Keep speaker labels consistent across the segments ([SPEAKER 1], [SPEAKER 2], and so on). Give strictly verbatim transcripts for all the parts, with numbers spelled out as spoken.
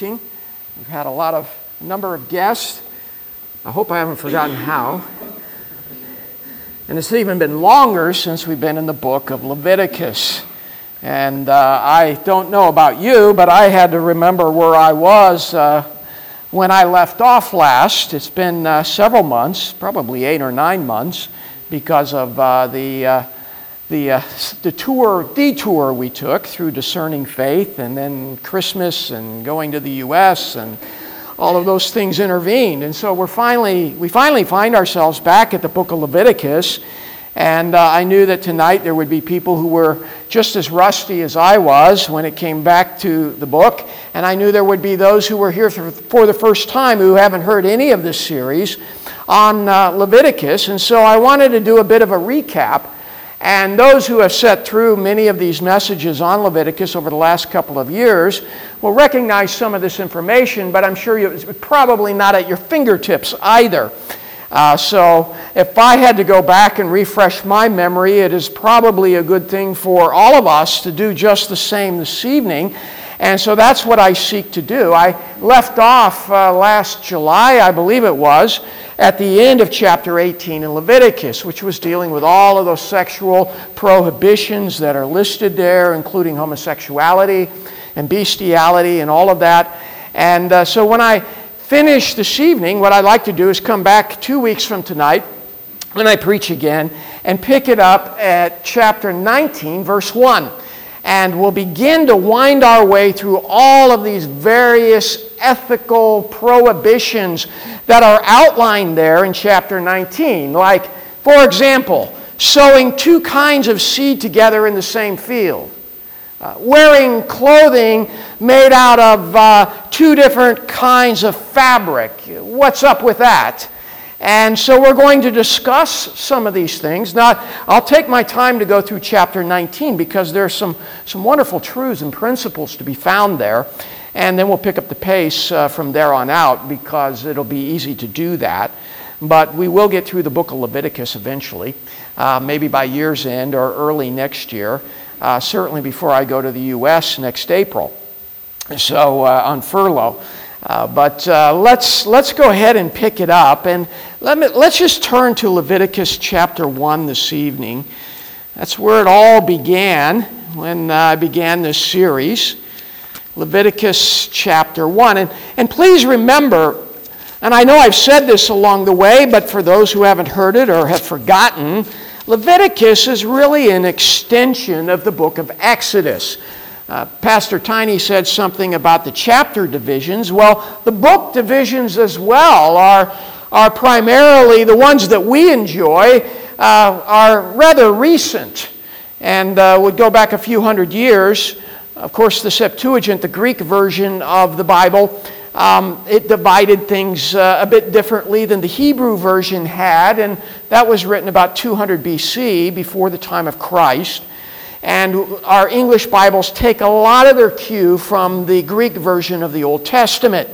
[SPEAKER 1] teaching. We've had a lot of a number of guests. I hope I haven't forgotten how. And it's even been longer since we've been in the book of Leviticus. And uh, I don't know about you, but I had to remember where I was uh, when I left off last. It's been uh, several months, probably eight or nine months, because of uh, the uh, the uh, the tour detour we took through Discerning Faith, and then Christmas and going to the U S and all of those things intervened. And so we're finally we finally find ourselves back at the book of Leviticus. And uh, I knew that tonight there would be people who were just as rusty as I was when it came back to the book. And I knew there would be those who were here for, for the first time who haven't heard any of this series on uh, Leviticus. And so I wanted to do a bit of a recap. And those who have sat through many of these messages on Leviticus over the last couple of years will recognize some of this information, but I'm sure it's probably not at your fingertips either. Uh, so if I had to go back and refresh my memory, it is probably a good thing for all of us to do just the same this evening. And so that's what I seek to do. I left off uh, last July, I believe it was, at the end of chapter eighteen in Leviticus, which was dealing with all of those sexual prohibitions that are listed there, including homosexuality and bestiality and all of that. And uh, so when I finish this evening, what I'd like to do is come back two weeks from tonight when I preach again and pick it up at chapter nineteen, verse one. And we'll begin to wind our way through all of these various ethical prohibitions that are outlined there in chapter nineteen. Like, for example, sowing two kinds of seed together in the same field. Uh, wearing clothing made out of uh, two different kinds of fabric. What's up with that? And so we're going to discuss some of these things. Now, I'll take my time to go through chapter nineteen because there's some, some wonderful truths and principles to be found there. And then we'll pick up the pace uh, from there on out because it'll be easy to do that. But we will get through the book of Leviticus eventually, uh, maybe by year's end or early next year. Uh, certainly before I go to the U S next April, so uh, on furlough. Uh, but uh, let's let's go ahead and pick it up, and let me let's just turn to Leviticus chapter one this evening. That's where it all began when uh, I began this series, Leviticus chapter one. And and please remember, and I know I've said this along the way, but for those who haven't heard it or have forgotten, Leviticus is really an extension of the book of Exodus. Uh, Pastor Tiny said something about the chapter divisions. Well, the book divisions as well are, are primarily the ones that we enjoy, uh, are rather recent and uh, would go back a few hundred years. Of course, the Septuagint, the Greek version of the Bible, Um, it divided things uh, a bit differently than the Hebrew version had, and that was written about two hundred B C, before the time of Christ. And our English Bibles take a lot of their cue from the Greek version of the Old Testament.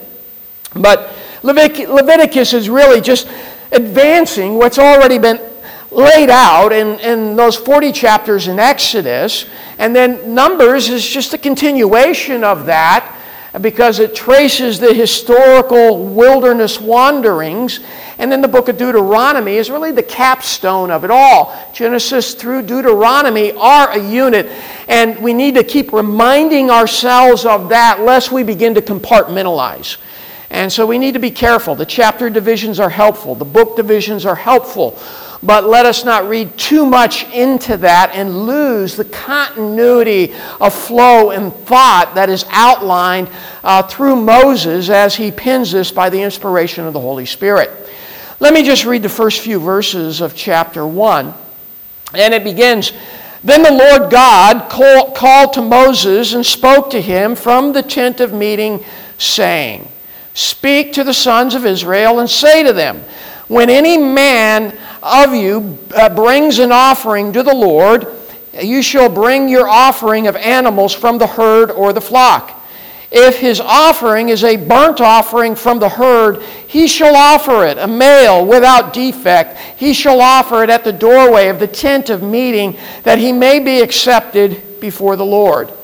[SPEAKER 1] But Levit- Leviticus is really just advancing what's already been laid out in, in those forty chapters in Exodus, and then Numbers is just a continuation of that, because it traces the historical wilderness wanderings. And then the book of Deuteronomy is really the capstone of it all. Genesis through Deuteronomy are a unit, and we need to keep reminding ourselves of that lest we begin to compartmentalize. And so we need to be careful. The chapter divisions are helpful. The book divisions are helpful. But let us not read too much into that and lose the continuity of flow and thought that is outlined uh, through Moses as he pens this by the inspiration of the Holy Spirit. Let me just read the first few verses of chapter one. And it begins, "Then the Lord God call, called to Moses and spoke to him from the tent of meeting, saying, 'Speak to the sons of Israel and say to them, when any man of you uh, brings an offering to the Lord, you shall bring your offering of animals from the herd or the flock. If his offering is a burnt offering from the herd, he shall offer it, a male without defect. He shall offer it at the doorway of the tent of meeting, that he may be accepted before the Lord.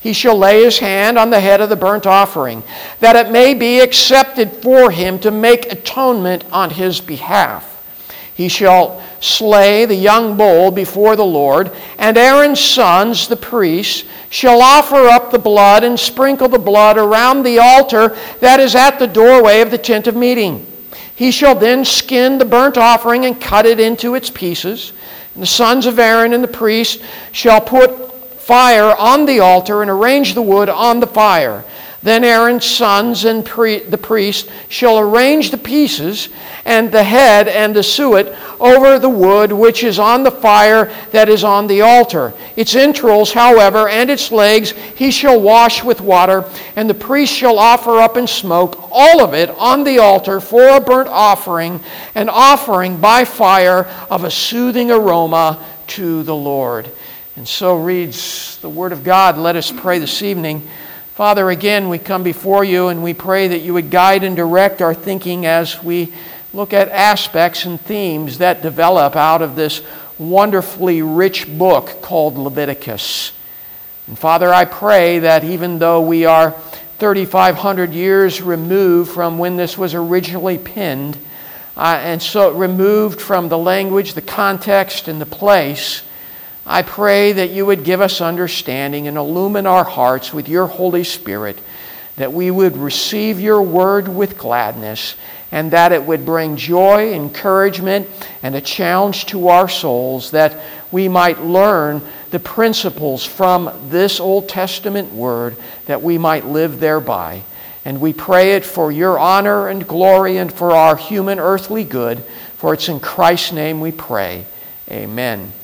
[SPEAKER 1] he shall lay his hand on the head of the burnt offering, that it may be accepted for him to make atonement on his behalf. He shall slay the young bull before the Lord, and Aaron's sons, the priests, shall offer up the blood and sprinkle the blood around the altar that is at the doorway of the tent of meeting. He shall then skin the burnt offering and cut it into its pieces. And the sons of Aaron and the priests shall put fire on the altar and arrange the wood on the fire. Then Aaron's sons and pre- the priest shall arrange the pieces and the head and the suet over the wood which is on the fire that is on the altar. Its entrails, however, and its legs he shall wash with water, and the priest shall offer up in smoke all of it on the altar for a burnt offering, an offering by fire of a soothing aroma to the Lord. And so reads the Word of God. Let us pray this evening. Father, again, we come before you and we pray that you would guide and direct our thinking as we look at aspects and themes that develop out of this wonderfully rich book called Leviticus. And Father, I pray that even though we are thirty-five hundred years removed from when this was originally penned, uh, and so removed from the language, the context, and the place, I pray that you would give us understanding and illumine our hearts with your Holy Spirit, that we would receive your word with gladness, and that it would bring joy, encouragement, and a challenge to our souls, that we might learn the principles from this Old Testament word, that we might live thereby. And we pray it for your honor and glory and for our human earthly good, for it's in Christ's name we pray. Amen.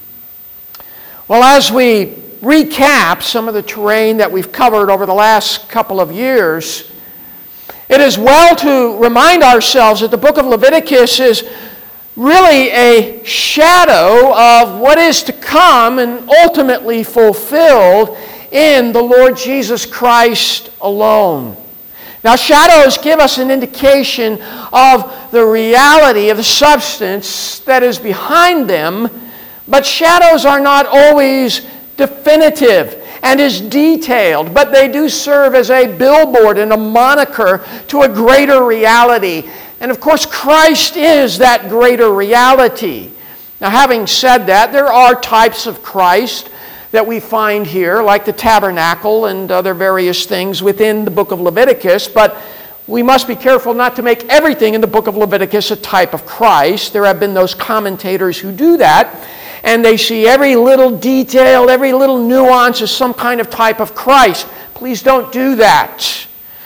[SPEAKER 1] Well, as we recap some of the terrain that we've covered over the last couple of years, it is well to remind ourselves that the book of Leviticus is really a shadow of what is to come and ultimately fulfilled in the Lord Jesus Christ alone. Now, shadows give us an indication of the reality of the substance that is behind them, but shadows are not always definitive and as detailed, but they do serve as a billboard and a moniker to a greater reality. And of course, Christ is that greater reality. Now, having said that, there are types of Christ that we find here, like the tabernacle and other various things within the book of Leviticus, but we must be careful not to make everything in the book of Leviticus a type of Christ. There have been those commentators who do that, and they see every little detail, every little nuance as some kind of type of Christ. Please don't do that.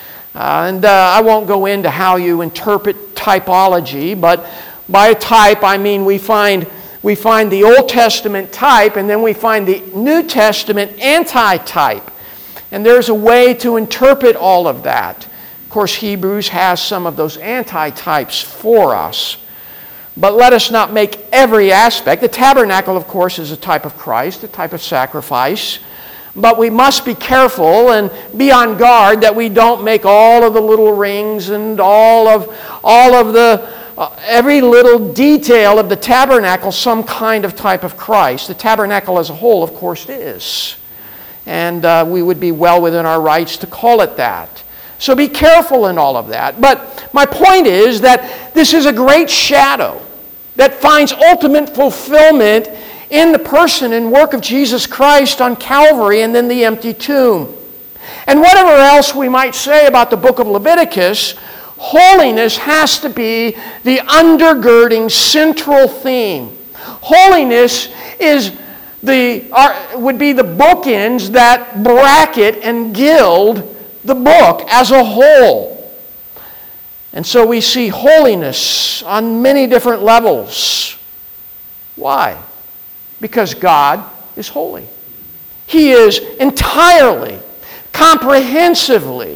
[SPEAKER 1] Uh, and uh, I won't go into how you interpret typology, but by type I mean we find we find the Old Testament type, and then we find the New Testament anti-type. And there's a way to interpret all of that. Of course, Hebrews has some of those anti-types for us. But let us not make every aspect. The tabernacle, of course, is a type of Christ, a type of sacrifice. But we must be careful and be on guard that we don't make all of the little rings and all of all of the uh, every little detail of the tabernacle some kind of type of Christ. The tabernacle as a whole, of course, is. And uh, we would be well within our rights to call it that. So be careful in all of that. But my point is that this is a great shadow that finds ultimate fulfillment in the person and work of Jesus Christ on Calvary and then the empty tomb. And whatever else we might say about the book of Leviticus, holiness has to be the undergirding central theme. Holiness is the are, would be the bookends that bracket and gild the book as a whole. And so we see holiness on many different levels. Why? Because God is holy. He is entirely, comprehensively,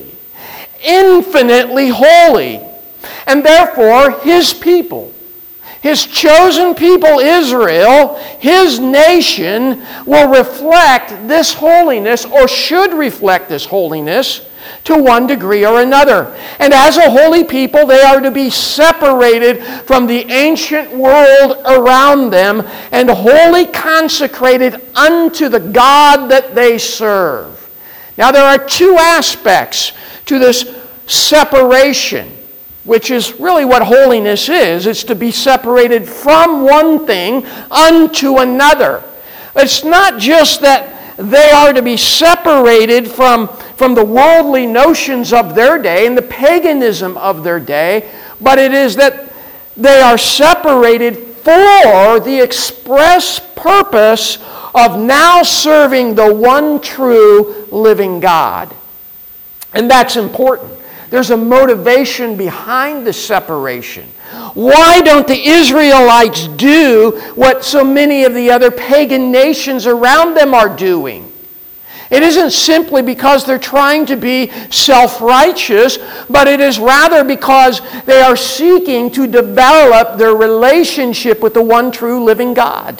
[SPEAKER 1] infinitely holy. And therefore, His people, His chosen people Israel, His nation, will reflect this holiness, or should reflect this holiness, to one degree or another. And as a holy people, they are to be separated from the ancient world around them and wholly consecrated unto the God that they serve. Now, there are two aspects to this separation, which is really what holiness is. It's to be separated from one thing unto another. It's not just that they are to be separated from, from the worldly notions of their day and the paganism of their day, but it is that they are separated for the express purpose of now serving the one true living God. And that's important. There's a motivation behind the separation. Why don't the Israelites do what so many of the other pagan nations around them are doing? It isn't simply because they're trying to be self-righteous, but it is rather because they are seeking to develop their relationship with the one true living God.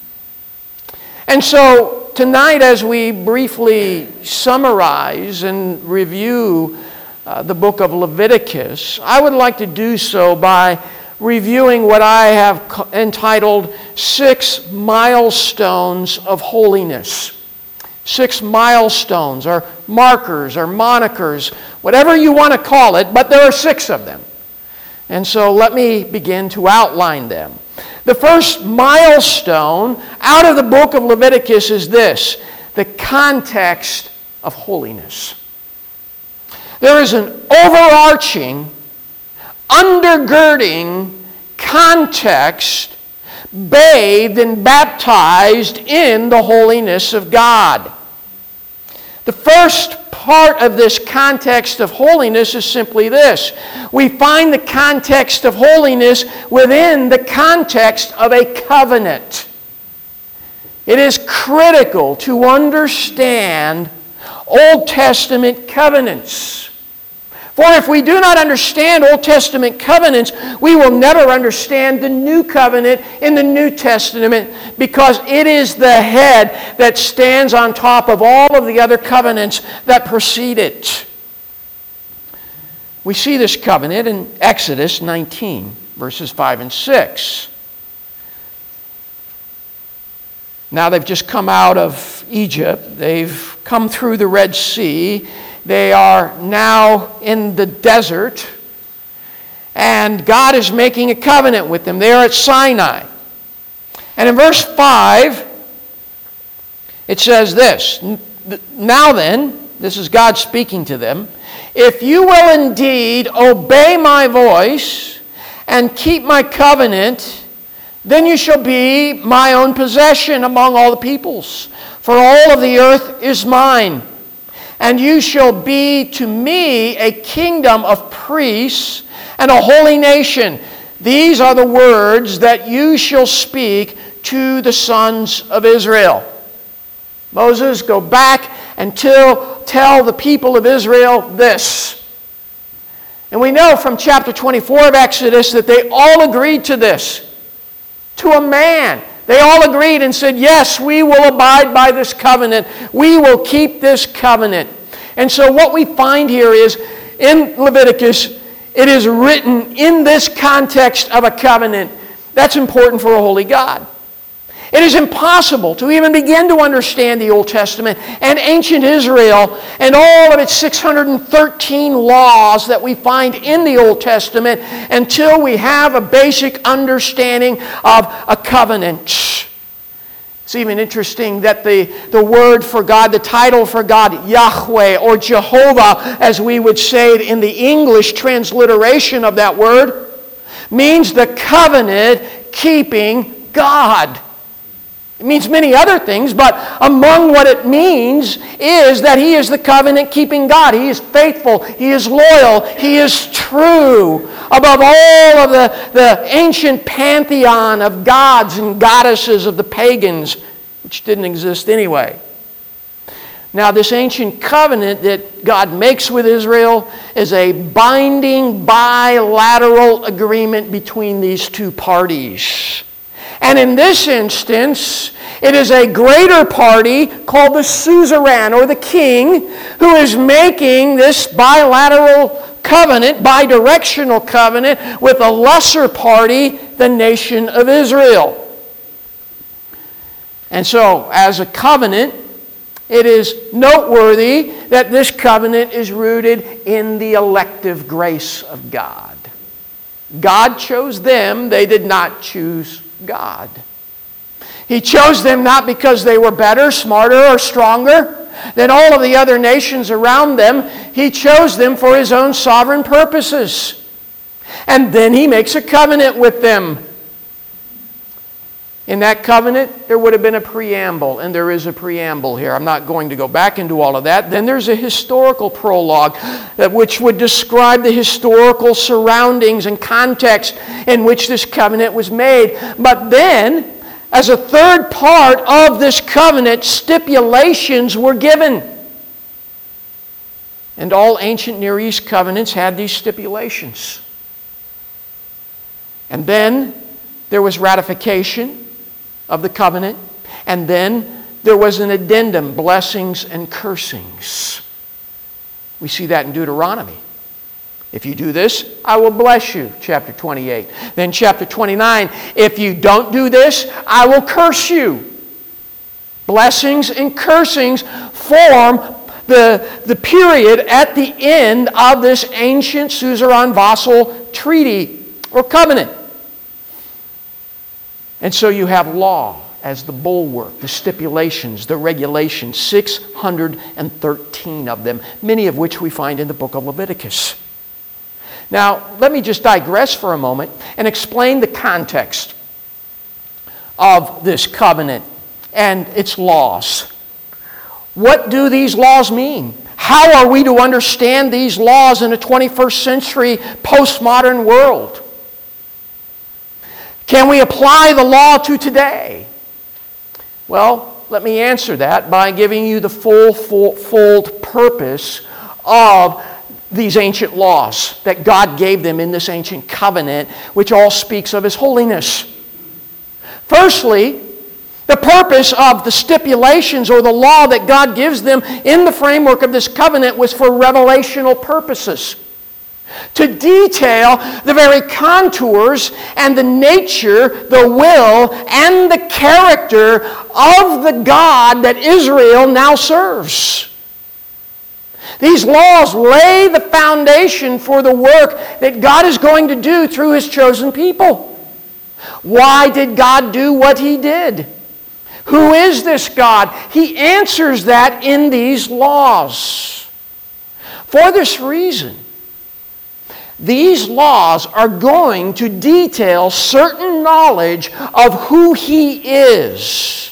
[SPEAKER 1] And so tonight, as we briefly summarize and review uh, the book of Leviticus, I would like to do so by reviewing what I have entitled Six Milestones of Holiness. Six milestones, or markers, or monikers, whatever you want to call it, but there are six of them. And so let me begin to outline them. The first milestone out of the book of Leviticus is this: the context of holiness. There is an overarching, undergirding context bathed and baptized in the holiness of God. The first part of this context of holiness is simply this: we find the context of holiness within the context of a covenant. It is critical to understand Old Testament covenants. For if we do not understand Old Testament covenants, we will never understand the New Covenant in the New Testament, because it is the head that stands on top of all of the other covenants that precede it. We see this covenant in Exodus nineteen, verses five and six. Now they've just come out of Egypt. They've come through the Red Sea. They are now in the desert, and God is making a covenant with them. They are at Sinai. And in verse five, it says this: "Now then," this is God speaking to them, "if you will indeed obey my voice and keep my covenant, then you shall be my own possession among all the peoples, for all of the earth is mine. And you shall be to me a kingdom of priests and a holy nation. These are the words that you shall speak to the sons of Israel." Moses, go back and tell, tell the people of Israel this. And we know from chapter twenty-four of Exodus that they all agreed to this. To a man. They all agreed and said, yes, we will abide by this covenant. We will keep this covenant. And so what we find here is, in Leviticus, it is written in this context of a covenant. That's important for a holy God. It is impossible to even begin to understand the Old Testament and ancient Israel and all of its six hundred thirteen laws that we find in the Old Testament until we have a basic understanding of a covenant. It's even interesting that the, the word for God, the title for God, Yahweh or Jehovah, as we would say it in the English transliteration of that word, means the covenant-keeping God. It means many other things, but among what it means is that He is the covenant-keeping God. He is faithful. He is loyal. He is true. Above all of the, the ancient pantheon of gods and goddesses of the pagans, which didn't exist anyway. Now, this ancient covenant that God makes with Israel is a binding bilateral agreement between these two parties. And in this instance, it is a greater party called the suzerain, or the king, who is making this bilateral covenant, bidirectional covenant, with a lesser party, the nation of Israel. And so, as a covenant, it is noteworthy that this covenant is rooted in the elective grace of God. God chose them, they did not choose God. He chose them not because they were better, smarter, or stronger than all of the other nations around them. He chose them for His own sovereign purposes. And then He makes a covenant with them. In that covenant, there would have been a preamble, and there is a preamble here. I'm not going to go back into all of that. Then there's a historical prologue, which would describe the historical surroundings and context in which this covenant was made. But then, as a third part of this covenant, stipulations were given. And all ancient Near East covenants had these stipulations. And then there was ratification of the covenant, and then there was an addendum, blessings and cursings. We see that in Deuteronomy. If you do this, I will bless you, chapter twenty-eight. Then chapter twenty-nine, if you don't do this, I will curse you. Blessings and cursings form the, the period at the end of this ancient Suzerain-Vassal treaty or covenant. And so you have law as the bulwark, the stipulations, the regulations, six hundred thirteen of them, many of which we find in the book of Leviticus. Now, let me just digress for a moment and explain the context of this covenant and its laws. What do these laws mean? How are we to understand these laws in a twenty-first century postmodern world? Can we apply the law to today? Well, let me answer that by giving you the full, full, full purpose of these ancient laws that God gave them in this ancient covenant, which all speaks of His holiness. Firstly, the purpose of the stipulations or the law that God gives them in the framework of this covenant was for revelational purposes. To detail the very contours and the nature, the will, and the character of the God that Israel now serves. These laws lay the foundation for the work that God is going to do through His chosen people. Why did God do what He did? Who is this God? He answers that in these laws. For this reason, these laws are going to detail certain knowledge of who He is.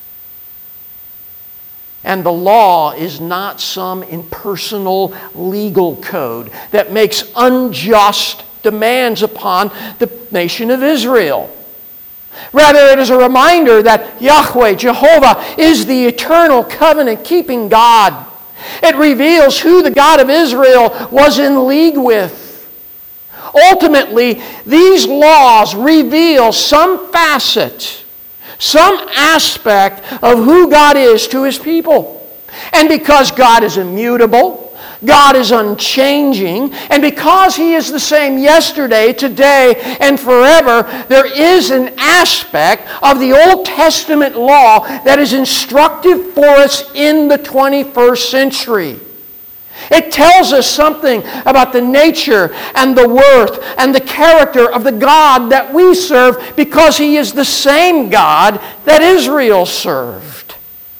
[SPEAKER 1] And the law is not some impersonal legal code that makes unjust demands upon the nation of Israel. Rather, it is a reminder that Yahweh, Jehovah, is the eternal covenant-keeping God. It reveals who the God of Israel was in league with. Ultimately, these laws reveal some facet, some aspect of who God is to His people. And because God is immutable, God is unchanging, and because He is the same yesterday, today, and forever, there is an aspect of the Old Testament law that is instructive for us in the twenty-first century. It tells us something about the nature and the worth and the character of the God that we serve because He is the same God that Israel served.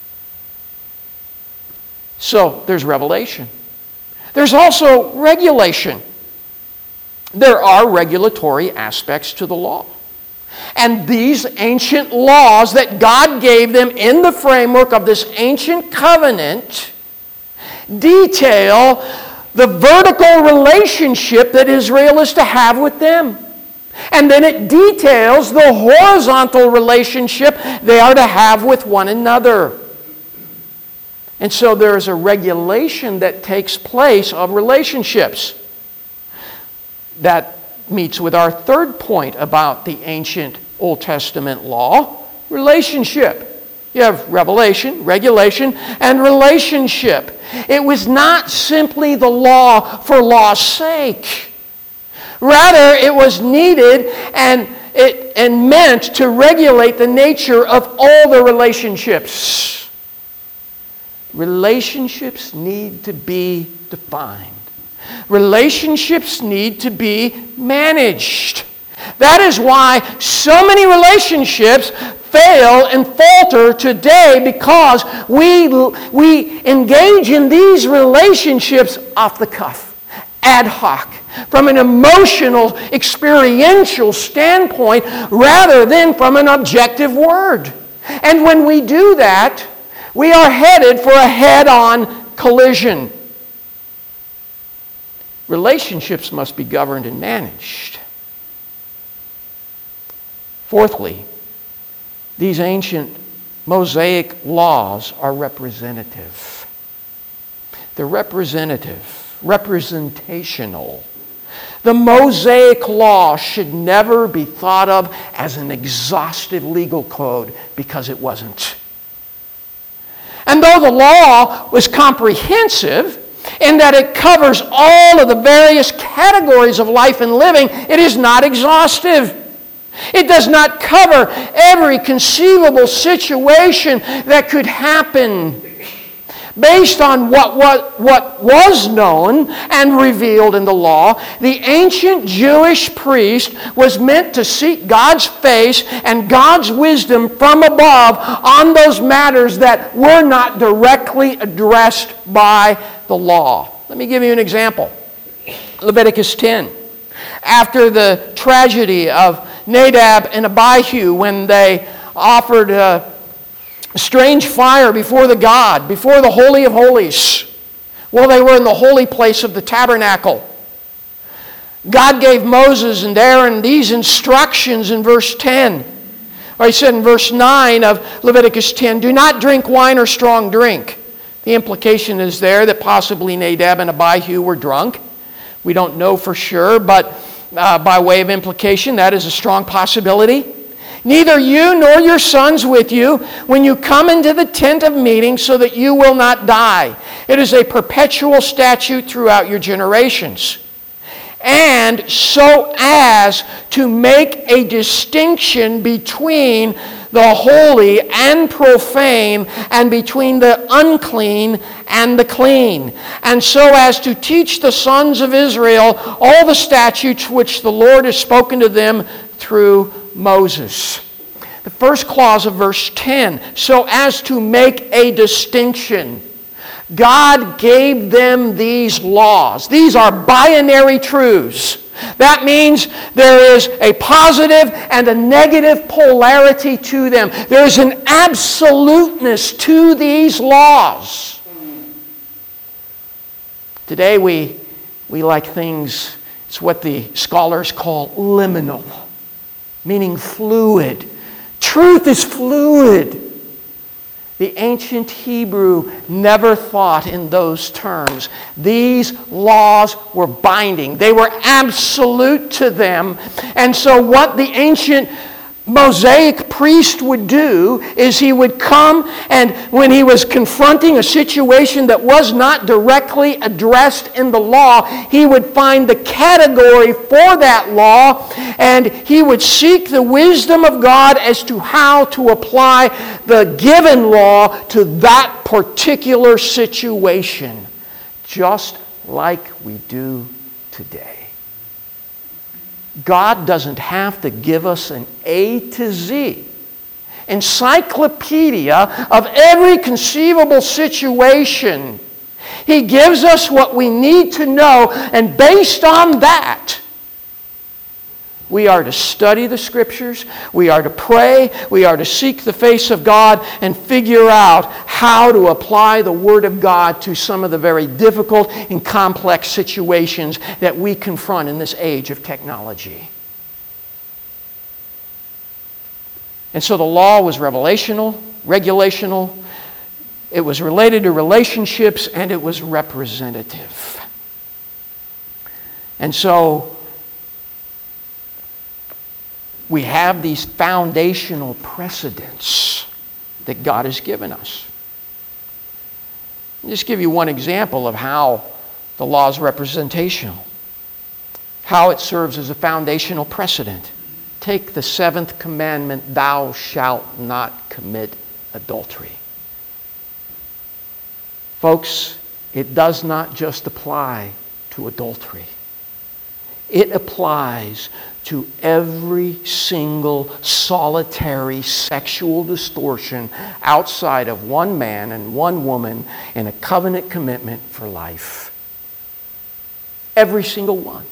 [SPEAKER 1] So there's revelation. There's also regulation. There are regulatory aspects to the law. And these ancient laws that God gave them in the framework of this ancient covenant detail the vertical relationship that Israel is to have with them. And then it details the horizontal relationship they are to have with one another. And so there is a regulation that takes place of relationships. That meets with our third point about the ancient Old Testament law, relationship. You have revelation, regulation, and relationship. It was not simply the law for law's sake. Rather, it was needed and, it, and meant to regulate the nature of all the relationships. relationships need to be defined. Relationships need to be managed. That is why so many relationships fail and falter today, because we, we engage in these relationships off the cuff, ad hoc, from an emotional, experiential standpoint rather than from an objective word. And when we do that, we are headed for a head-on collision. Relationships must be governed and managed. Fourthly, these ancient Mosaic laws are representative. They're representative, representational. The Mosaic law should never be thought of as an exhaustive legal code, because it wasn't. And though the law was comprehensive in that it covers all of the various categories of life and living, it is not exhaustive. It does not cover every conceivable situation that could happen. Based on what, what, what was known and revealed in the law, the ancient Jewish priest was meant to seek God's face and God's wisdom from above on those matters that were not directly addressed by the law. Let me give you an example. Leviticus ten. After the tragedy of Nadab and Abihu, when they offered a strange fire before the God, before the Holy of Holies. Well, they were in the holy place of the tabernacle. God gave Moses and Aaron these instructions in verse ten. Or he said in verse nine of Leviticus ten, do not drink wine or strong drink. The implication is there that possibly Nadab and Abihu were drunk. We don't know for sure, but uh, by way of implication, that is a strong possibility. Neither you nor your sons with you when you come into the tent of meeting, so that you will not die. It is a perpetual statute throughout your generations. And so as to make a distinction between the holy and profane, and between the unclean and the clean. And so as to teach the sons of Israel all the statutes which the Lord has spoken to them through Moses. The first clause of verse ten, so as to make a distinction. God gave them these laws. These are binary truths. That means there is a positive and a negative polarity to them. There is an absoluteness to these laws. Today we, we like things, it's what the scholars call liminal, meaning fluid. Truth is fluid. The ancient Hebrew never thought in those terms. These laws were binding. They were absolute to them. And so what the ancient Mosaic priest would do is he would come, and when he was confronting a situation that was not directly addressed in the law, he would find the category for that law, and he would seek the wisdom of God as to how to apply the given law to that particular situation, just like we do today. God doesn't have to give us an A to Z encyclopedia of every conceivable situation. He gives us what we need to know, and based on that, we are to study the Scriptures, we are to pray, we are to seek the face of God and figure out how to apply the Word of God to some of the very difficult and complex situations that we confront in this age of technology. And so the law was revelational, regulational, it was related to relationships, and it was representative. And so we have these foundational precedents that God has given us. I'll just give you one example of how the law is representational, how it serves as a foundational precedent. Take the seventh commandment, thou shalt not commit adultery. Folks, it does not just apply to adultery. It applies to every single solitary sexual distortion outside of one man and one woman in a covenant commitment for life. Every single one.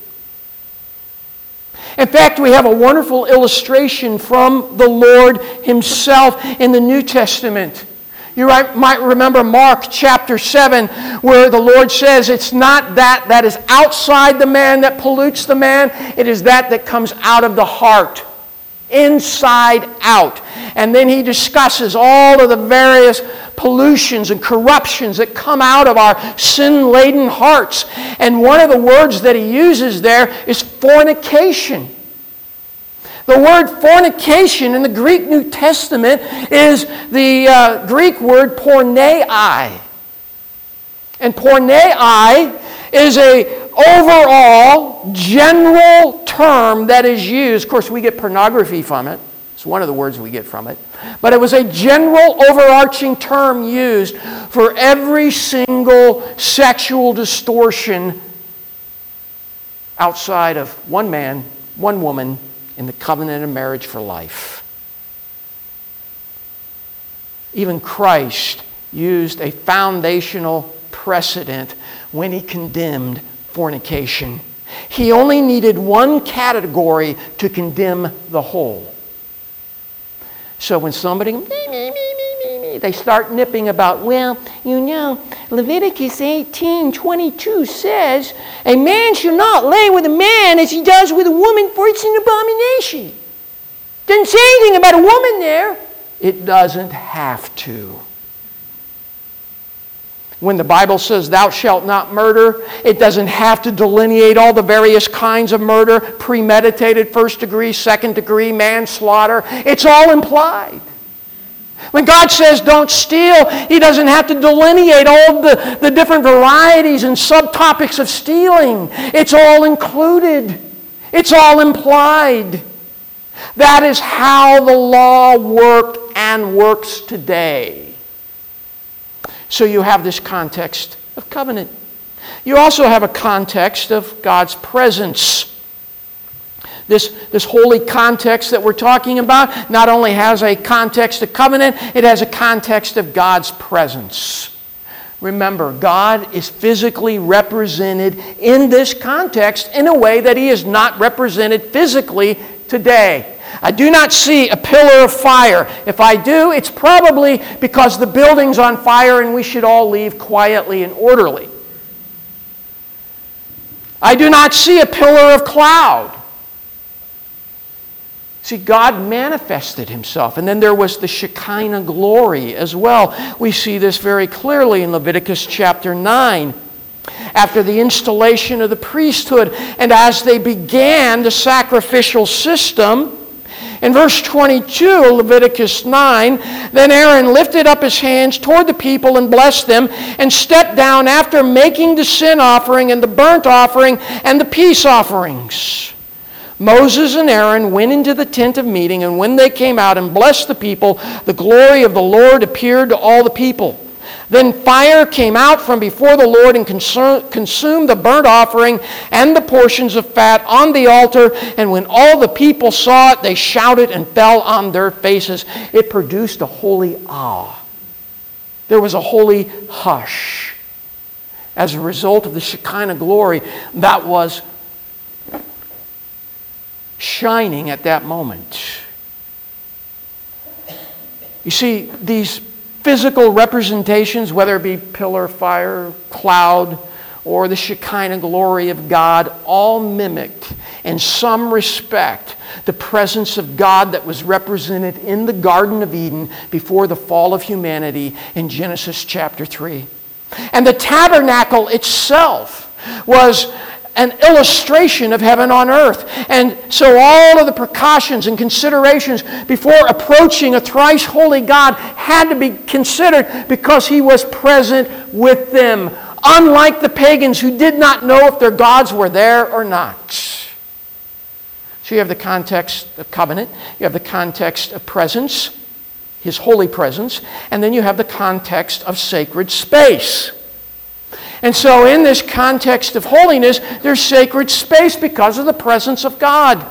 [SPEAKER 1] In fact, we have a wonderful illustration from the Lord Himself in the New Testament. You might remember Mark chapter seven, where the Lord says it's not that that is outside the man that pollutes the man, it is that that comes out of the heart, inside out. And then He discusses all of the various pollutions and corruptions that come out of our sin-laden hearts. And one of the words that He uses there is fornication. The word fornication in the Greek New Testament is the uh, Greek word porneai. And porneai is a overall general term that is used. Of course, we get pornography from it. It's one of the words we get from it. But it was a general overarching term used for every single sexual distortion outside of one man, one woman, in the covenant of marriage for life. Even Christ used a foundational precedent when He condemned fornication. He only needed one category to condemn the whole. So when somebody, me, me, me, me, me, they start nipping about, well, you know, Leviticus eighteen twenty-two says, a man shall not lay with a man as he does with a woman, for it's an abomination. Doesn't say anything about a woman there. It doesn't have to. When the Bible says, thou shalt not murder, it doesn't have to delineate all the various kinds of murder, premeditated, first degree, second degree, manslaughter. It's all implied. When God says don't steal, He doesn't have to delineate all the, the different varieties and subtopics of stealing. It's all included. It's all implied. That is how the law worked and works today. So you have this context of covenant. You also have a context of God's presence. This, this holy context that we're talking about not only has a context of covenant, it has a context of God's presence. Remember, God is physically represented in this context in a way that He is not represented physically today. I do not see a pillar of fire. If I do, it's probably because the building's on fire and we should all leave quietly and orderly. I do not see a pillar of cloud. See, God manifested Himself. And then there was the Shekinah glory as well. We see this very clearly in Leviticus chapter nine. After the installation of the priesthood and as they began the sacrificial system, in verse twenty-two of Leviticus nine, then Aaron lifted up his hands toward the people and blessed them and stepped down after making the sin offering and the burnt offering and the peace offerings. Moses and Aaron went into the tent of meeting, and when they came out and blessed the people, the glory of the Lord appeared to all the people. Then fire came out from before the Lord and consumed the burnt offering and the portions of fat on the altar. And when all the people saw it, they shouted and fell on their faces. It produced a holy awe. There was a holy hush as a result of the Shekinah glory that was shining at that moment. You see, these physical representations, whether it be pillar, fire, cloud, or the Shekinah glory of God, all mimicked in some respect the presence of God that was represented in the Garden of Eden before the fall of humanity in Genesis chapter three. And the tabernacle itself was an illustration of heaven on earth. And so all of the precautions and considerations before approaching a thrice holy God had to be considered because He was present with them, unlike the pagans who did not know if their gods were there or not. So you have the context of covenant, you have the context of presence, His holy presence, and then you have the context of sacred space. And so in this context of holiness, there's sacred space because of the presence of God.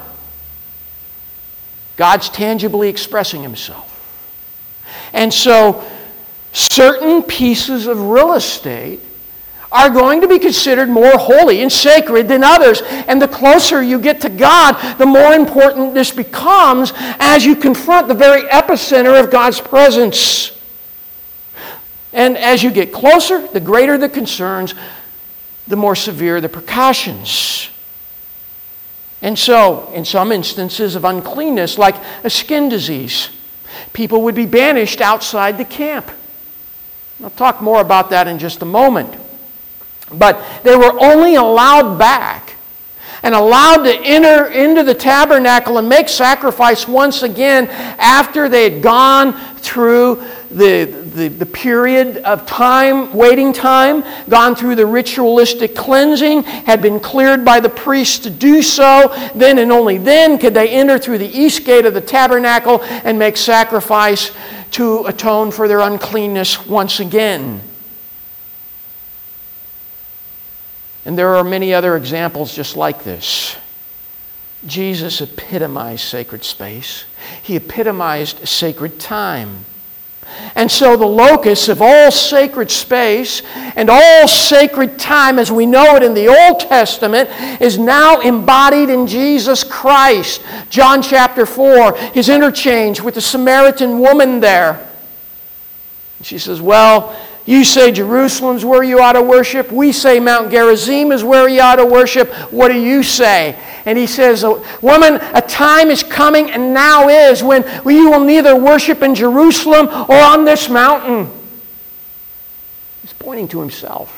[SPEAKER 1] God's tangibly expressing himself. And so certain pieces of real estate are going to be considered more holy and sacred than others. And the closer you get to God, the more important this becomes as you confront the very epicenter of God's presence. And as you get closer, the greater the concerns, the more severe the precautions. And so, in some instances of uncleanness, like a skin disease, people would be banished outside the camp. I'll talk more about that in just a moment. But they were only allowed back and allowed to enter into the tabernacle and make sacrifice once again after they had gone through the, the, the period of time, waiting time, gone through the ritualistic cleansing, had been cleared by the priest to do so. Then and only then could they enter through the east gate of the tabernacle and make sacrifice to atone for their uncleanness once again. And there are many other examples just like this. Jesus epitomized sacred space. He epitomized sacred time. And so the locus of all sacred space and all sacred time as we know it in the Old Testament is now embodied in Jesus Christ. John chapter four, his interchange with the Samaritan woman there. She says, well, you say Jerusalem's where you ought to worship. We say Mount Gerizim is where you ought to worship. What do you say? And he says, woman, a time is coming and now is when you will neither worship in Jerusalem or on this mountain. He's pointing to himself.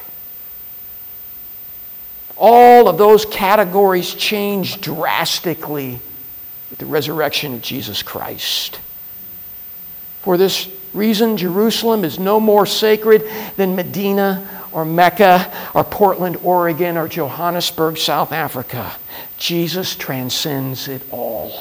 [SPEAKER 1] All of those categories change drastically with the resurrection of Jesus Christ. For this reason, Jerusalem is no more sacred than Medina or Mecca or Portland, Oregon or Johannesburg, South Africa. Jesus transcends it all.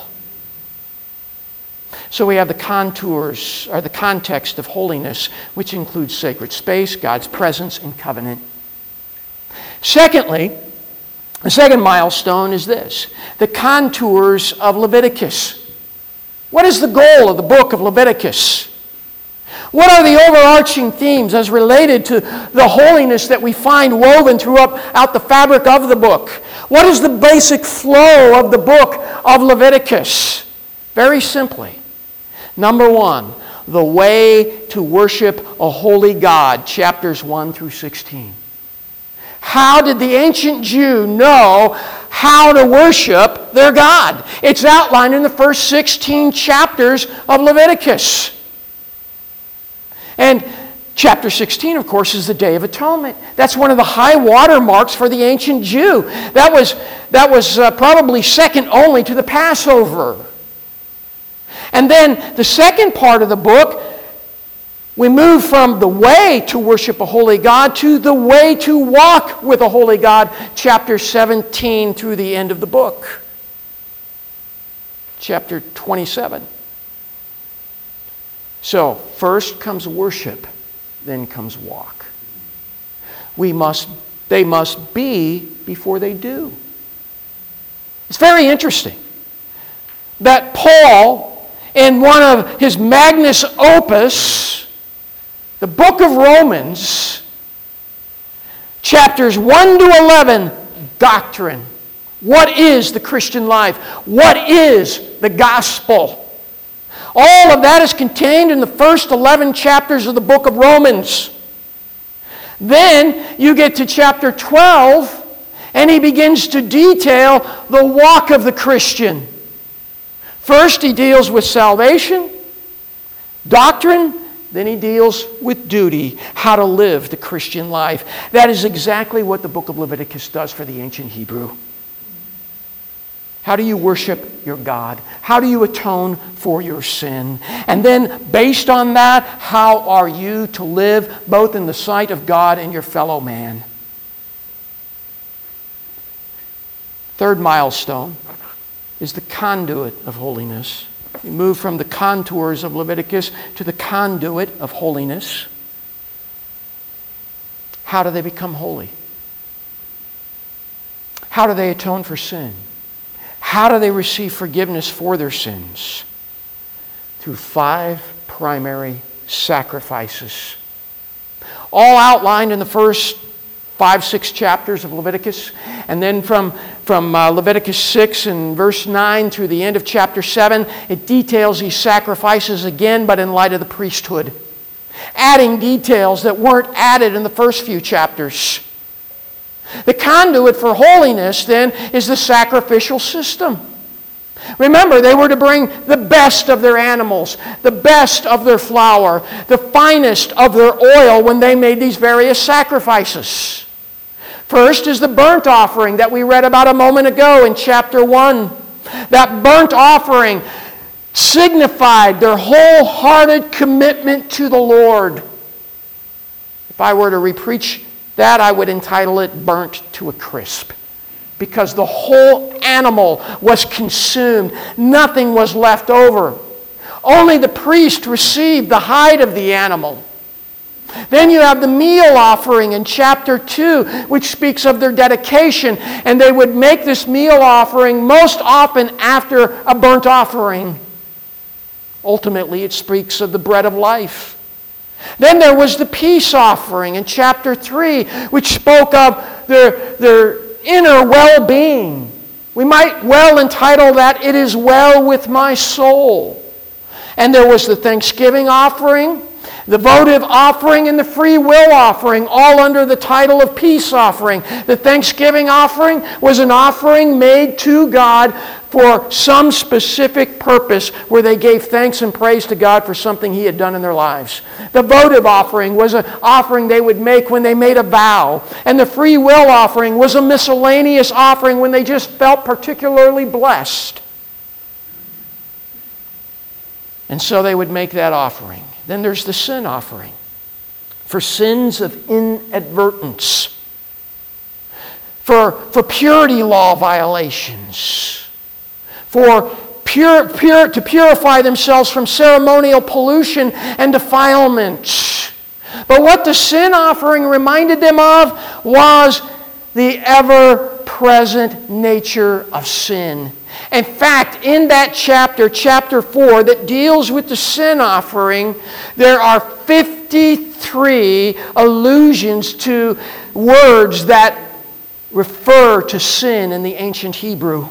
[SPEAKER 1] So we have the contours or the context of holiness, which includes sacred space, God's presence, and covenant. Secondly, the second milestone is this: the contours of Leviticus. What is the goal of the book of Leviticus? What are the overarching themes as related to the holiness that we find woven throughout the fabric of the book? What is the basic flow of the book of Leviticus? Very simply, number one, the way to worship a holy God, chapters one through sixteen. How did the ancient Jew know how to worship their God? It's outlined in the first sixteen chapters of Leviticus. And chapter sixteen, of course, is the Day of Atonement. That's one of the high water marks for the ancient Jew. That was, that was uh, probably second only to the Passover. And then the second part of the book, we move from the way to worship a holy God to the way to walk with a holy God, chapter seventeen through the end of the book. Chapter twenty-seven. So, first comes worship, then comes walk. We must, they must be before they do. It's very interesting that Paul, in one of his magnus opus, the book of Romans, chapters one to eleven, doctrine. What is the Christian life? What is the gospel? All of that is contained in the first eleven chapters of the book of Romans. Then you get to chapter twelve, and he begins to detail the walk of the Christian. First, he deals with salvation, doctrine, then he deals with duty, how to live the Christian life. That is exactly what the book of Leviticus does for the ancient Hebrew. How do you worship your God? How do you atone for your sin? And then, based on that, how are you to live both in the sight of God and your fellow man? Third milestone is the conduit of holiness. We move from the contours of Leviticus to the conduit of holiness. how do they become holy? How do they atone for sin? How do they receive forgiveness for their sins? Through five primary sacrifices, all outlined in the first five, six chapters of Leviticus. And then from, from uh, Leviticus six and verse nine through the end of chapter seven, it details these sacrifices again, but in light of the priesthood, adding details that weren't added in the first few chapters. The conduit for holiness, then, is the sacrificial system. Remember, they were to bring the best of their animals, the best of their flour, the finest of their oil when they made these various sacrifices. First is the burnt offering that we read about a moment ago in chapter one. That burnt offering signified their wholehearted commitment to the Lord. If I were to repreach that, I would entitle it Burnt to a Crisp, because the whole animal was consumed. Nothing was left over. Only the priest received the hide of the animal. Then you have the meal offering in chapter two, which speaks of their dedication. And they would make this meal offering most often after a burnt offering. Ultimately, it speaks of the bread of life. Then there was the peace offering in chapter three, which spoke of their, their inner well-being. We might well entitle that, "It is well with my soul." And there was the thanksgiving offering, the votive offering, and the free will offering, all under the title of peace offering. The thanksgiving offering was an offering made to God for some specific purpose, where they gave thanks and praise to God for something He had done in their lives. The votive offering was an offering they would make when they made a vow. And the free will offering was a miscellaneous offering when they just felt particularly blessed. And so they would make that offering. Then there's the sin offering for sins of inadvertence, for, for purity law violations, for pure, pure, to purify themselves from ceremonial pollution and defilement. But what the sin offering reminded them of was the ever-present nature of sin. In fact, in that chapter, chapter four, that deals with the sin offering, there are fifty-three allusions to words that refer to sin in the ancient Hebrew.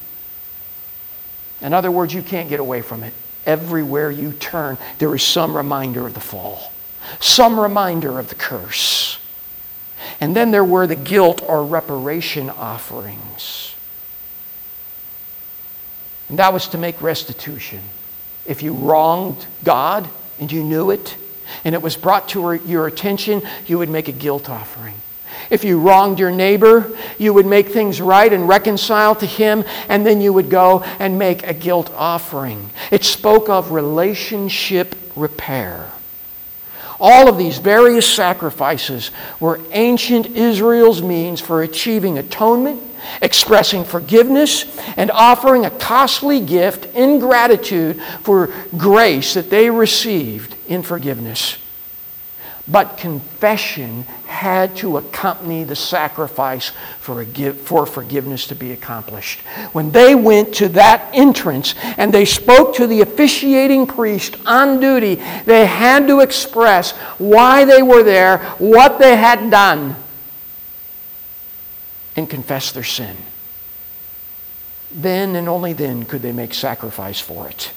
[SPEAKER 1] In other words, you can't get away from it. Everywhere you turn, there is some reminder of the fall, some reminder of the curse. And then there were the guilt or reparation offerings. And that was to make restitution. If you wronged God and you knew it, and it was brought to your attention, you would make a guilt offering. If you wronged your neighbor, you would make things right and reconcile to him, and then you would go and make a guilt offering. It spoke of relationship repair. All of these various sacrifices were ancient Israel's means for achieving atonement, expressing forgiveness, and offering a costly gift in gratitude for grace that they received in forgiveness. But confession had to accompany the sacrifice for, a give, for forgiveness to be accomplished. When they went to that entrance and they spoke to the officiating priest on duty, they had to express why they were there, what they had done, and confess their sin. Then and only then could they make sacrifice for it.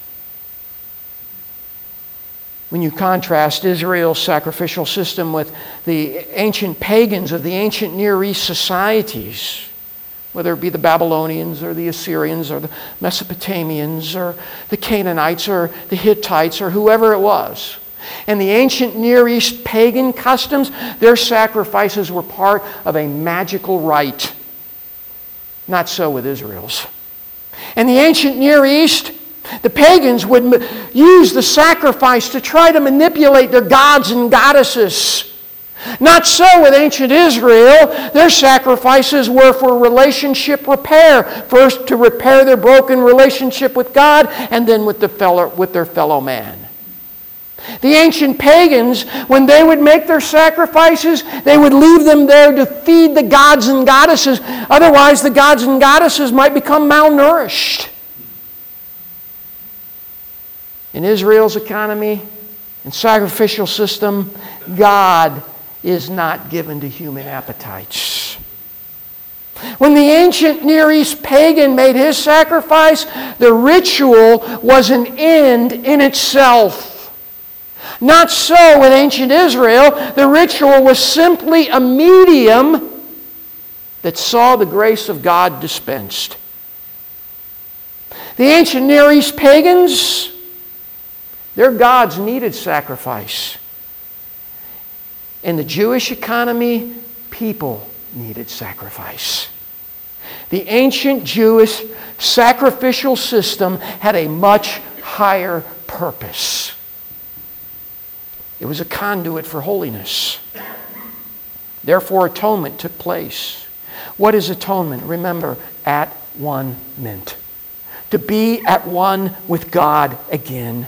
[SPEAKER 1] When you contrast Israel's sacrificial system with the ancient pagans of the ancient Near East societies, whether it be the Babylonians or the Assyrians or the Mesopotamians or the Canaanites or the Hittites or whoever it was, and the ancient Near East pagan customs, their sacrifices were part of a magical rite. Not so with Israel's. In the ancient Near East, the pagans would use the sacrifice to try to manipulate their gods and goddesses. Not so with ancient Israel. Their sacrifices were for relationship repair. First, to repair their broken relationship with God, and then with, the fellow, with their fellow man. The ancient pagans, when they would make their sacrifices, they would leave them there to feed the gods and goddesses. Otherwise, the gods and goddesses might become malnourished. In Israel's economy and sacrificial system, God is not given to human appetites. When the ancient Near East pagan made his sacrifice, the ritual was an end in itself. Not so with ancient Israel. The ritual was simply a medium that saw the grace of God dispensed. The ancient Near East pagans, their gods needed sacrifice. In the Jewish economy, people needed sacrifice. The ancient Jewish sacrificial system had a much higher purpose. It was a conduit for holiness. Therefore, atonement took place. What is atonement? Remember, at one meant. To be at one with God again.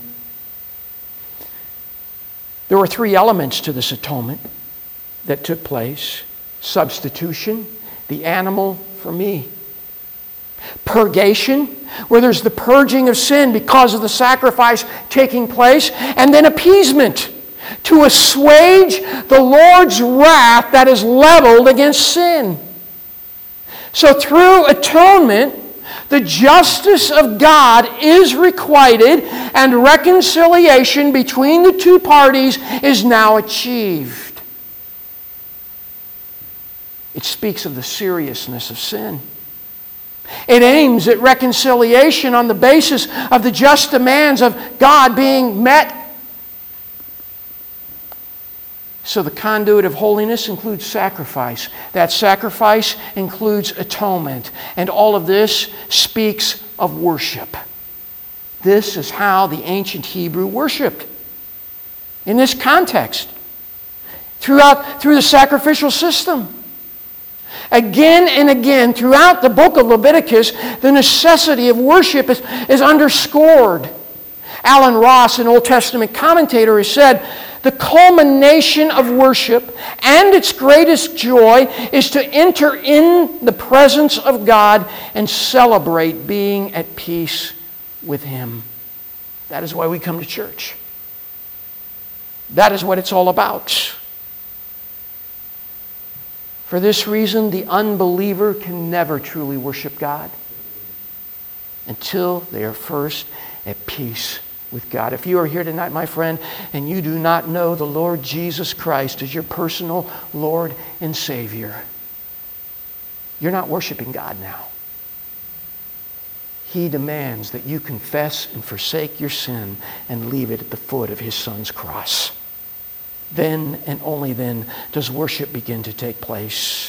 [SPEAKER 1] There were three elements to this atonement that took place. Substitution, the animal for me. Purgation, where there's the purging of sin because of the sacrifice taking place. And then appeasement, to assuage the Lord's wrath that is leveled against sin. So through atonement, the justice of God is requited and reconciliation between the two parties is now achieved. It speaks of the seriousness of sin. It aims at reconciliation on the basis of the just demands of God being met. So the conduit of holiness includes sacrifice. That sacrifice includes atonement. And all of this speaks of worship. This is how the ancient Hebrew worshipped. In this context. Throughout, through the sacrificial system. Again and again, throughout the book of Leviticus, the necessity of worship is, is underscored. Alan Ross, an Old Testament commentator, has said, the culmination of worship and its greatest joy is to enter in the presence of God and celebrate being at peace with Him. That is why we come to church. That is what it's all about. For this reason, the unbeliever can never truly worship God until they are first at peace with God. If you are here tonight, my friend, and you do not know the Lord Jesus Christ as your personal Lord and Savior, you're not worshiping God now. He demands that you confess and forsake your sin and leave it at the foot of His Son's cross. Then and only then does worship begin to take place.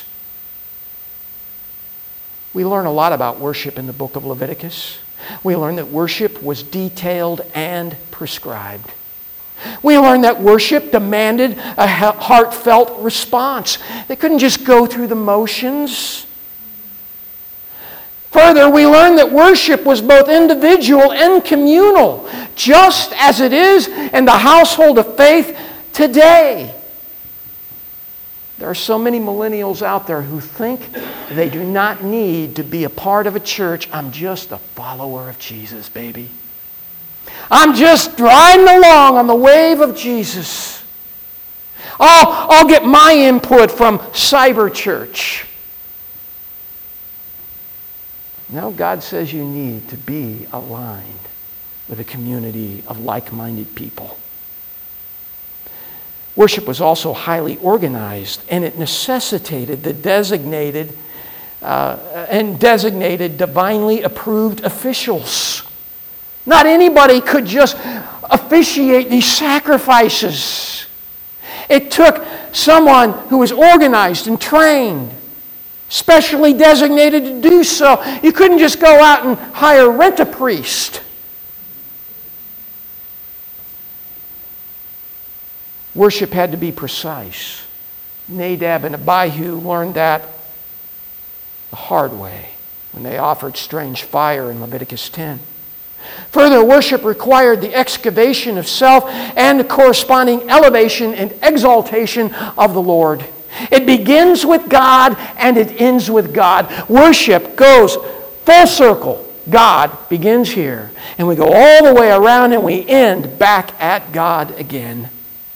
[SPEAKER 1] We learn a lot about worship in the book of Leviticus. We learn that worship was detailed and prescribed. We learn that worship demanded a heartfelt response. They couldn't just go through the motions. Further, we learn that worship was both individual and communal, just as it is in the household of faith today. There are so many millennials out there who think they do not need to be a part of a church. I'm just a follower of Jesus, baby. I'm just riding along on the wave of Jesus. I'll, I'll get my input from cyber church. No, God says you need to be aligned with a community of like-minded people. Worship was also highly organized, and it necessitated the designated uh, and designated divinely approved officials. Not anybody could just officiate these sacrifices. It took someone who was organized and trained, specially designated to do so. You couldn't just go out and hire rent a priest. Worship had to be precise. Nadab and Abihu learned that the hard way when they offered strange fire in Leviticus ten. Further, worship required the excavation of self and the corresponding elevation and exaltation of the Lord. It begins with God and it ends with God. Worship goes full circle. God begins here, and we go all the way around and we end back at God again.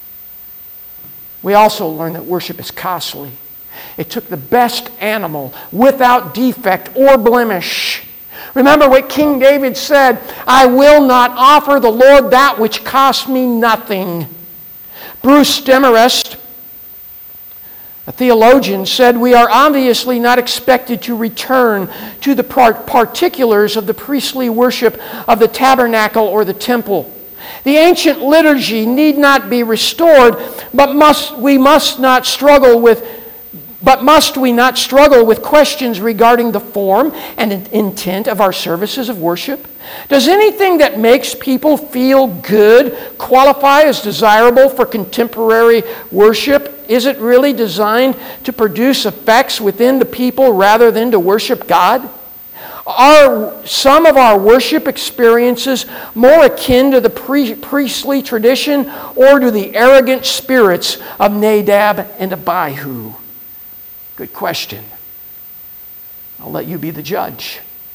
[SPEAKER 1] We also learn that worship is costly. It took the best animal without defect or blemish. Remember what King David said, "I will not offer the Lord that which costs me nothing." Bruce Demarest, a theologian, said, "We are obviously not expected to return to the particulars of the priestly worship of the tabernacle or the temple. The ancient liturgy need not be restored, but must we must not struggle with But must we not struggle with questions regarding the form and intent of our services of worship? Does anything that makes people feel good qualify as desirable for contemporary worship? Is it really designed to produce effects within the people rather than to worship God? Are some of our worship experiences more akin to the pre- priestly tradition or to the arrogant spirits of Nadab and Abihu? Good question. I'll let you be the judge.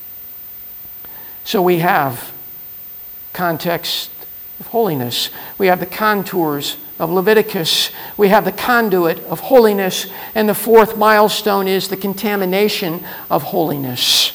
[SPEAKER 1] So we have context of holiness. We have the contours of Leviticus. We have the conduit of holiness. And the fourth milestone is the contamination of holiness.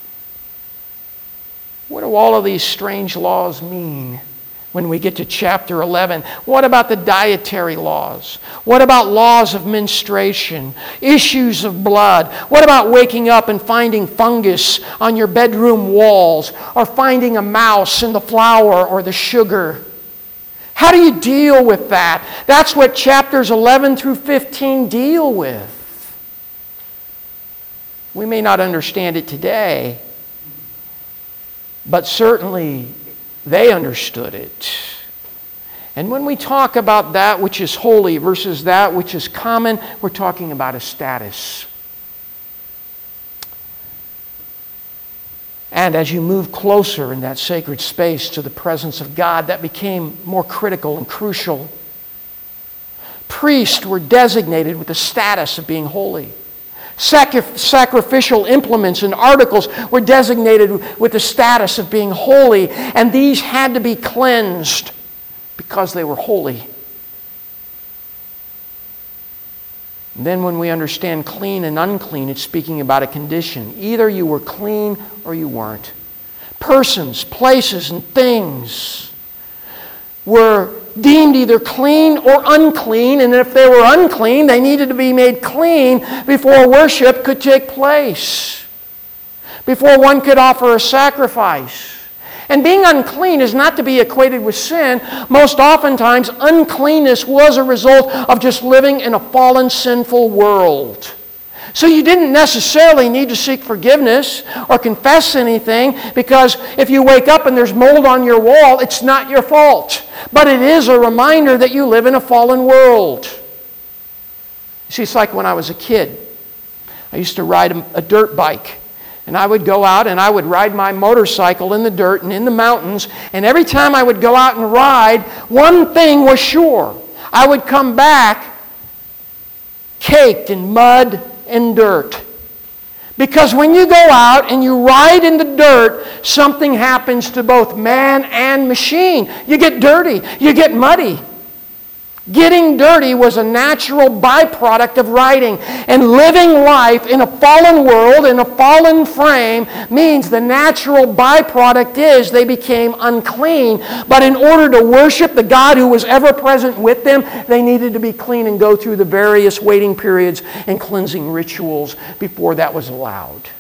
[SPEAKER 1] What do all of these strange laws mean when we get to chapter eleven? What about the dietary laws? What about laws of menstruation? Issues of blood? What about waking up and finding fungus on your bedroom walls, or finding a mouse in the flour or the sugar? How do you deal with that? That's what chapters eleven through fifteen deal with. We may not understand it today, but certainly they understood it. And when we talk about that which is holy versus that which is common, we're talking about a status. And as you move closer in that sacred space to the presence of God, that became more critical and crucial. Priests were designated with the status of being holy. Sacri- sacrificial implements and articles were designated with the status of being holy, and these had to be cleansed because they were holy. And then when we understand clean and unclean, it's speaking about a condition. Either you were clean or you weren't. Persons, places, and things were deemed either clean or unclean, and if they were unclean, they needed to be made clean before worship could take place, before one could offer a sacrifice. And being unclean is not to be equated with sin. Most oftentimes, uncleanness was a result of just living in a fallen, sinful world. So you didn't necessarily need to seek forgiveness or confess anything, because if you wake up and there's mold on your wall, it's not your fault. But it is a reminder that you live in a fallen world. You see, it's like when I was a kid. I used to ride a, a dirt bike. And I would go out and I would ride my motorcycle in the dirt and in the mountains. And every time I would go out and ride, one thing was sure. I would come back caked in mud and dirt. Because when you go out and you ride in the dirt, something happens to both man and machine. You get dirty. You get muddy. Getting dirty was a natural byproduct of riding. And living life in a fallen world, in a fallen frame, means the natural byproduct is they became unclean. But in order to worship the God who was ever present with them, they needed to be clean and go through the various waiting periods and cleansing rituals before that was allowed.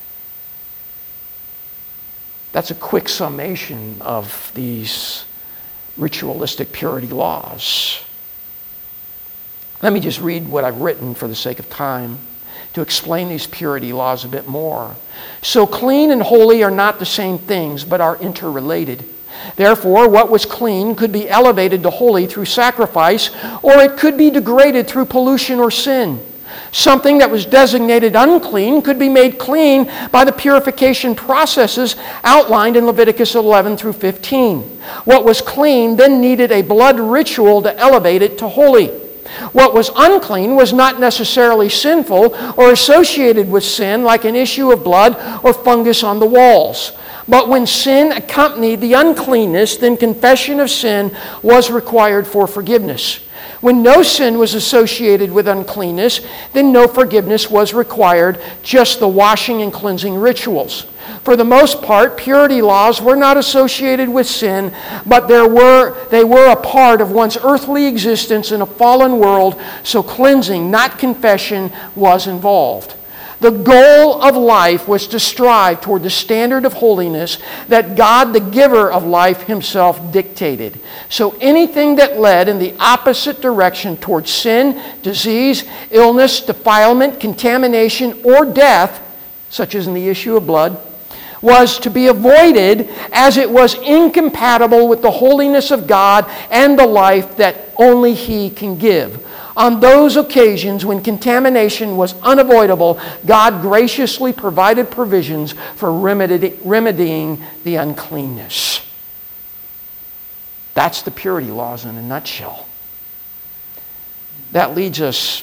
[SPEAKER 1] That's a quick summation of these ritualistic purity laws. Let me just read what I've written for the sake of time to explain these purity laws a bit more. So clean and holy are not the same things, but are interrelated. Therefore, what was clean could be elevated to holy through sacrifice, or it could be degraded through pollution or sin. Something that was designated unclean could be made clean by the purification processes outlined in Leviticus eleven through fifteen. What was clean then needed a blood ritual to elevate it to holy. What was unclean was not necessarily sinful or associated with sin, like an issue of blood or fungus on the walls. But when sin accompanied the uncleanness, then confession of sin was required for forgiveness. When no sin was associated with uncleanness, then no forgiveness was required, just the washing and cleansing rituals. For the most part, purity laws were not associated with sin, but there were, they were a part of one's earthly existence in a fallen world, so cleansing, not confession, was involved. The goal of life was to strive toward the standard of holiness that God, the giver of life, himself dictated. So anything that led in the opposite direction toward sin, disease, illness, defilement, contamination, or death, such as in the issue of blood, was to be avoided, as it was incompatible with the holiness of God and the life that only He can give. On those occasions when contamination was unavoidable, God graciously provided provisions for remedy, remedying the uncleanness. That's the purity laws in a nutshell. That leads us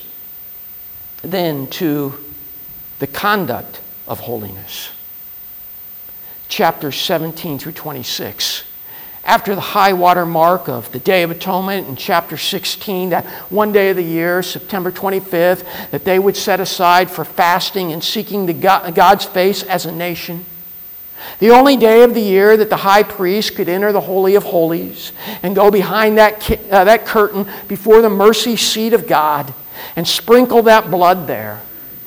[SPEAKER 1] then to the conduct of holiness. Chapters seventeen through twenty-six. After the high water mark of the Day of Atonement in chapter sixteen, that one day of the year, September twenty-fifth, that they would set aside for fasting and seeking the God, God's face as a nation. The only day of the year that the high priest could enter the Holy of Holies and go behind that, uh, that curtain before the mercy seat of God and sprinkle that blood there.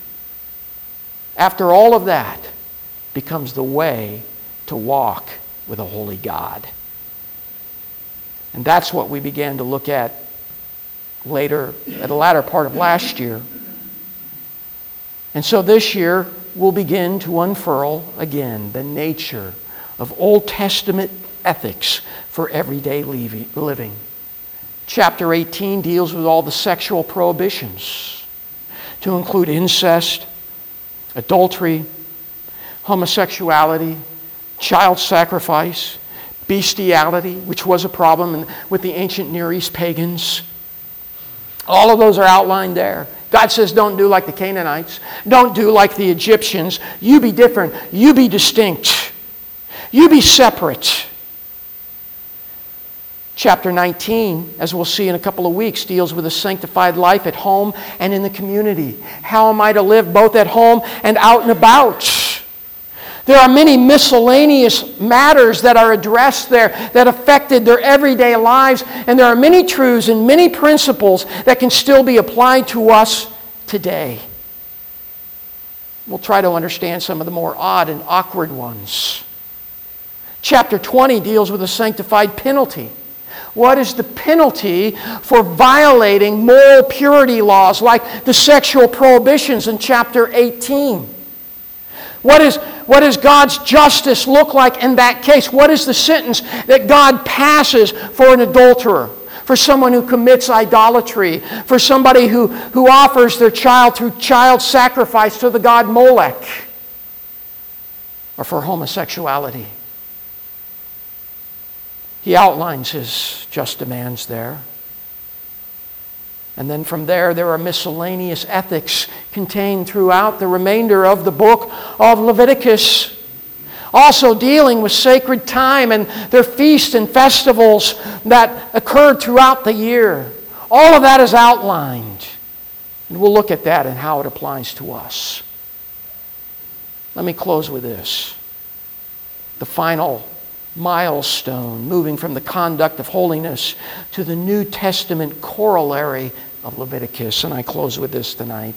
[SPEAKER 1] After all of that becomes the way to walk with a holy God. And that's what we began to look at later, at the latter part of last year. And so this year, we'll begin to unfurl again the nature of Old Testament ethics for everyday living. Chapter eighteen deals with all the sexual prohibitions, to include incest, adultery, homosexuality, child sacrifice, bestiality, which was a problem with the ancient Near East pagans. All of those are outlined there. God says don't do like the Canaanites. Don't do like the Egyptians. You be different. You be distinct. You be separate. Chapter nineteen, as we'll see in a couple of weeks, deals with a sanctified life at home and in the community. How am I to live both at home and out and about? There are many miscellaneous matters that are addressed there that affected their everyday lives, and there are many truths and many principles that can still be applied to us today. We'll try to understand some of the more odd and awkward ones. Chapter twenty deals with a sanctified penalty. What is the penalty for violating moral purity laws like the sexual prohibitions in chapter eighteen? What is, what does God's justice look like in that case? What is the sentence that God passes for an adulterer, for someone who commits idolatry, for somebody who, who offers their child through child sacrifice to the god Molech, or for homosexuality? He outlines his just demands there. And then from there, there are miscellaneous ethics contained throughout the remainder of the book of Leviticus. Also dealing with sacred time and their feasts and festivals that occurred throughout the year. All of that is outlined. And we'll look at that and how it applies to us. Let me close with this. The final milestone, moving from the conduct of holiness to the New Testament corollary of Leviticus. And I close with this tonight.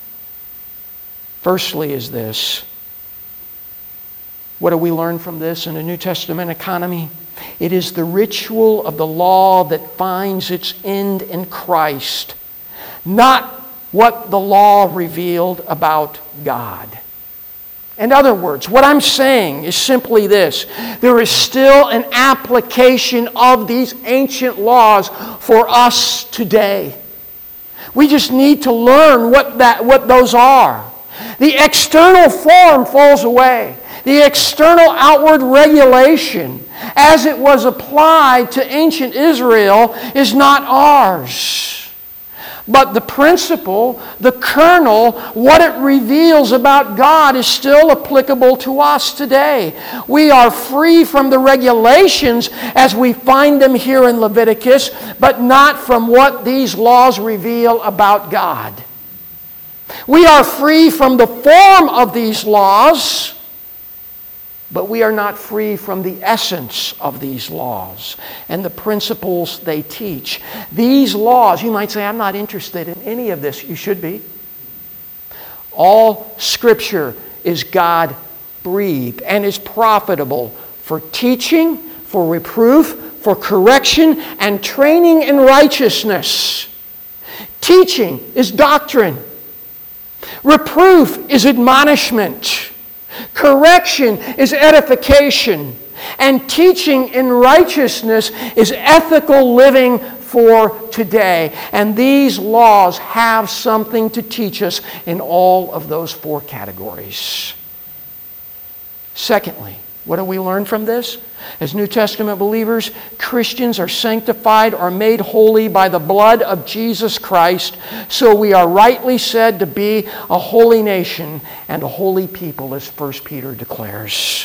[SPEAKER 1] Firstly is this. What do we learn from this in a New Testament economy? It is the ritual of the law that finds its end in Christ, not what the law revealed about God. In other words, what I'm saying is simply this. There is still an application of these ancient laws for us today. We just need to learn what, that, what those are. The external form falls away. The external outward regulation, as it was applied to ancient Israel, is not ours. But the principle, the kernel, what it reveals about God is still applicable to us today. We are free from the regulations as we find them here in Leviticus, but not from what these laws reveal about God. We are free from the form of these laws, but we are not free from the essence of these laws and the principles they teach. These laws, you might say, I'm not interested in any of this. You should be. All Scripture is God-breathed and is profitable for teaching, for reproof, for correction, and training in righteousness. Teaching is doctrine. Reproof is admonishment. Correction is edification, and teaching in righteousness is ethical living for today. And these laws have something to teach us in all of those four categories. Secondly, what do we learn from this? As New Testament believers, Christians are sanctified or made holy by the blood of Jesus Christ, so we are rightly said to be a holy nation and a holy people, as First Peter declares.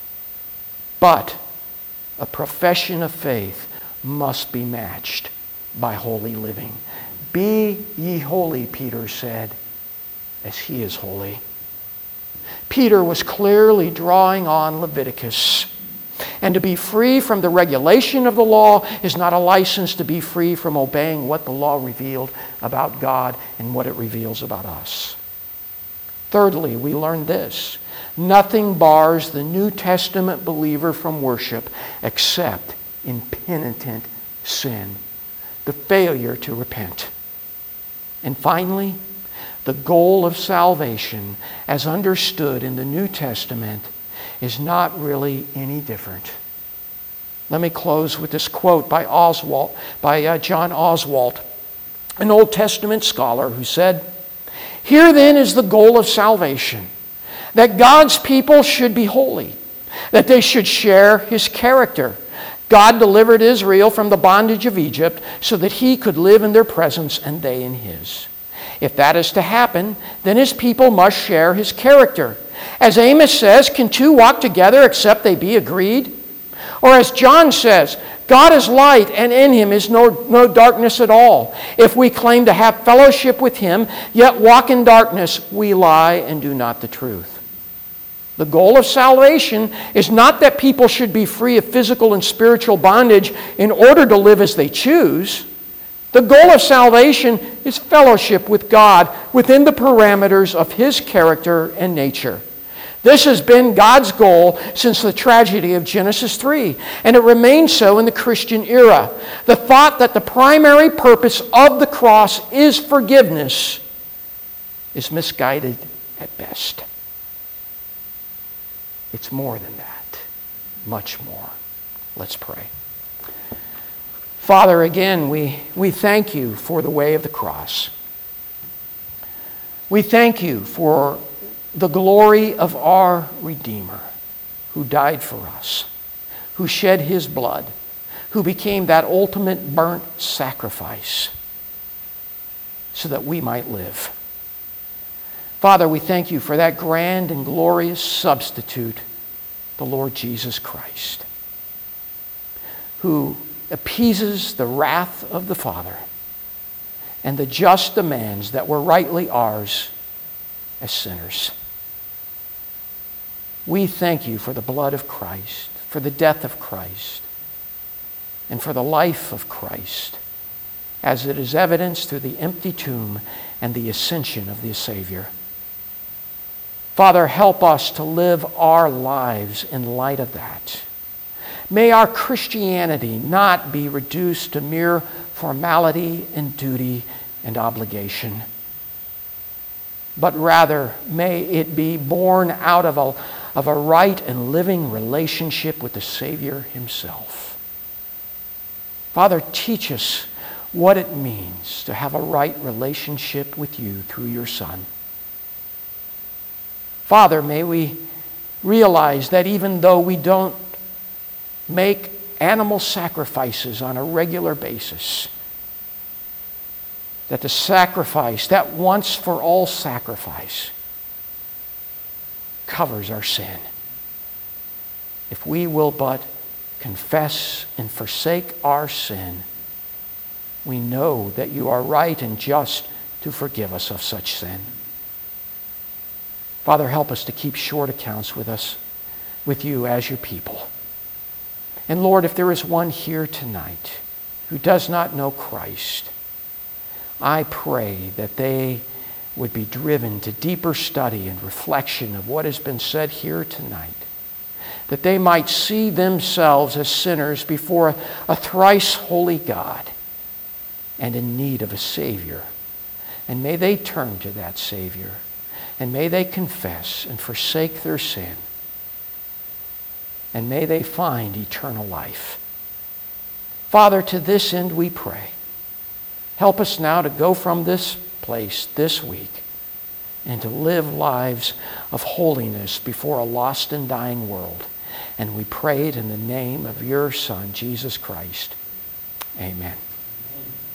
[SPEAKER 1] But a profession of faith must be matched by holy living. Be ye holy, Peter said, as he is holy. Peter was clearly drawing on Leviticus. And to be free from the regulation of the law is not a license to be free from obeying what the law revealed about God and what it reveals about us. Thirdly, we learn this. Nothing bars the New Testament believer from worship except impenitent sin, the failure to repent. And finally, the goal of salvation, as understood in the New Testament, is not really any different. Let me close with this quote by Oswalt, by uh, John Oswalt, an Old Testament scholar, who said, "Here then is the goal of salvation, that God's people should be holy, that they should share His character. God delivered Israel from the bondage of Egypt so that He could live in their presence and they in His. If that is to happen, then His people must share His character. As Amos says, can two walk together except they be agreed? Or as John says, God is light and in Him is no, no darkness at all. If we claim to have fellowship with Him, yet walk in darkness, we lie and do not the truth." The goal of salvation is not that people should be free of physical and spiritual bondage in order to live as they choose. The goal of salvation is fellowship with God within the parameters of His character and nature. This has been God's goal since the tragedy of Genesis three, and it remains so in the Christian era. The thought that the primary purpose of the cross is forgiveness is misguided at best. It's more than that, much more. Let's pray. Father, again, we, we thank You for the way of the cross. We thank You for the glory of our Redeemer, who died for us, who shed His blood, who became that ultimate burnt sacrifice so that we might live. Father, we thank You for that grand and glorious substitute, the Lord Jesus Christ, who appeases the wrath of the Father and the just demands that were rightly ours as sinners. We thank You for the blood of Christ, for the death of Christ, and for the life of Christ, as it is evidenced through the empty tomb and the ascension of the Savior. Father, help us to live our lives in light of that. May our Christianity not be reduced to mere formality and duty and obligation, but rather may it be born out of a, of a right and living relationship with the Savior Himself. Father, teach us what it means to have a right relationship with you through your Son. Father, may we realize that even though we don't make animal sacrifices on a regular basis, that the sacrifice, that once for all sacrifice, covers our sin. If we will but confess and forsake our sin, we know that you are right and just to forgive us of such sin. Father, help us to keep short accounts with us, with you as your people. And Lord, if there is one here tonight who does not know Christ, I pray that they would be driven to deeper study and reflection of what has been said here tonight, that they might see themselves as sinners before a, a thrice holy God and in need of a Savior. And may they turn to that Savior, and may they confess and forsake their sin, and may they find eternal life. Father, to this end we pray. Help us now to go from this place this week and to live lives of holiness before a lost and dying world. And we pray it in the name of your Son, Jesus Christ. Amen.